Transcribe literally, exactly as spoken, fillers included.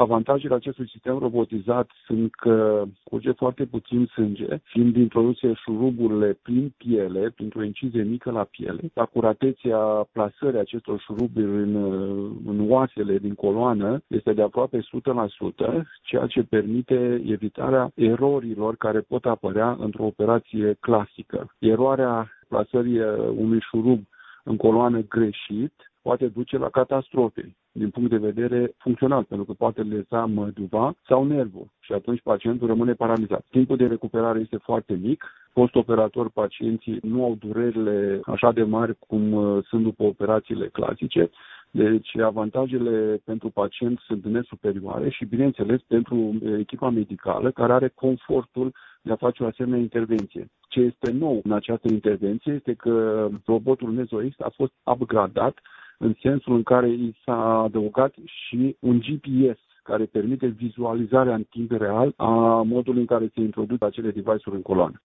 Avantajele acestui sistem robotizat sunt că curge foarte puțin sânge, fiind introduse șuruburile prin piele, printr-o incizie mică la piele. Acuratețea plasării acestor șuruburi în, în oasele din coloană este de aproape o sută la sută, ceea ce permite evitarea erorilor care pot apărea într-o operație clasică. Eroarea plasării unui șurub în coloană greșit poate duce la catastrofe din punct de vedere funcțional, pentru că poate lesa măduva sau nervul și atunci pacientul rămâne paralizat. Timpul de recuperare este foarte mic. Post-operator, pacienții nu au durerile așa de mari cum sunt după operațiile clasice, deci avantajele pentru pacient sunt nesuperioare și, bineînțeles, pentru echipa medicală care are confortul de a face o asemenea intervenție. Ce este nou în această intervenție este că robotul NesoX a fost upgradat în sensul în care i s-a adăugat și un G P S care permite vizualizarea în timp real a modului în care se introduc acele device-uri în coloană.